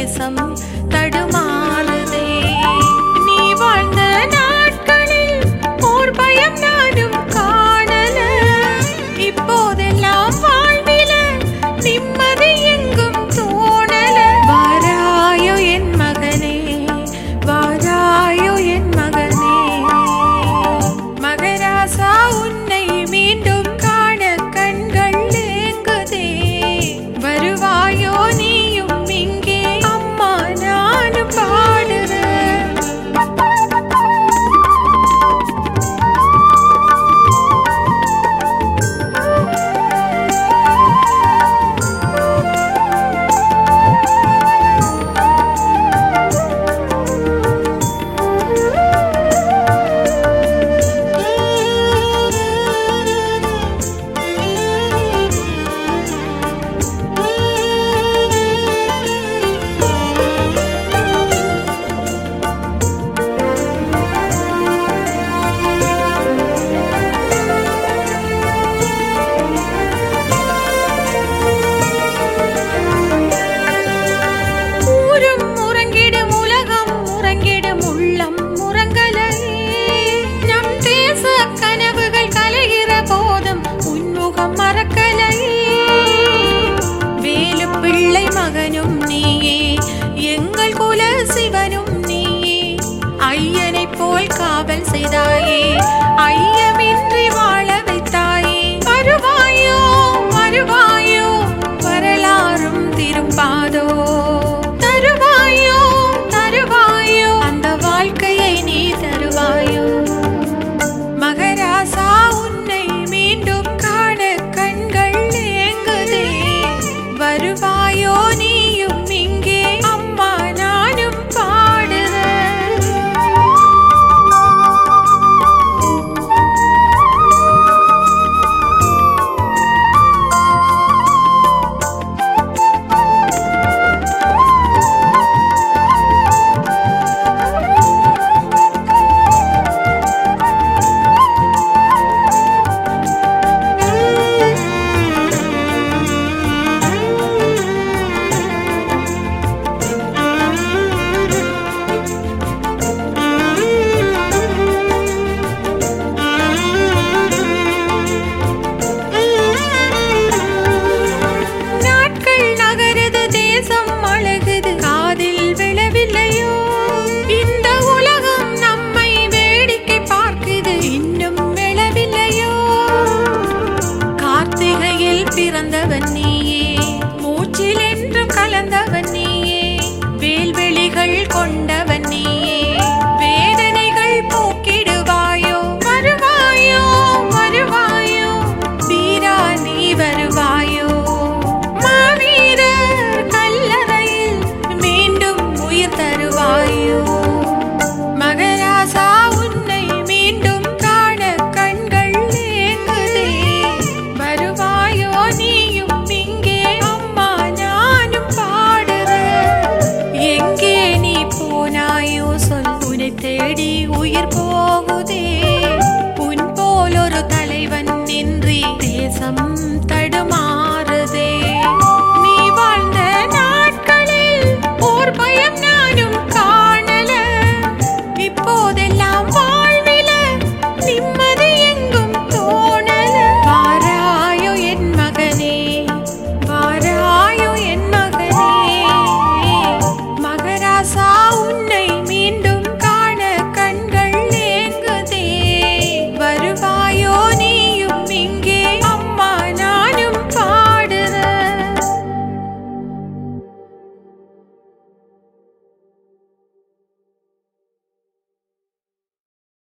தேசம் தடுமாறுதே. நீ வாழ்ந்த நாட்களில் ஓர் பயம் நானும் காணல. இப்போதெல்லாம் வாழ்வில நிம்மதி எங்கும் தோணல. வாராயோ என் மகனே, வாராயோ என் மகனே. மகராசா உன்னை மீண்டும் காண கண்கள் ஏங்குதே. வருவாயோ நீயும் இங்கே, அம்மா நானும் பாடுறேன். மகனும் நீயே, எங்கள் குல சிவனும் நீயே. ஐயனை போல் காவல் செய்தாயே, ஐயமின்றி வாழ வைத்தாயே. வருவாயோ வருவாயோ, வரலாறும் திரும்பாதோ. தருவாயோ தருவாயோ, அந்த வாழ்க்கையை நீ தருவாயோ. மகராசா உன்னை மீண்டும் காண கண்கள் ஏங்குதே. வருவாயோ நீயும் இங்கே, அம்மா நானும் பாடுறேன். பிறந்தவன் நீயே, மூச்சில் என்றும் கலந்தவன் நீ.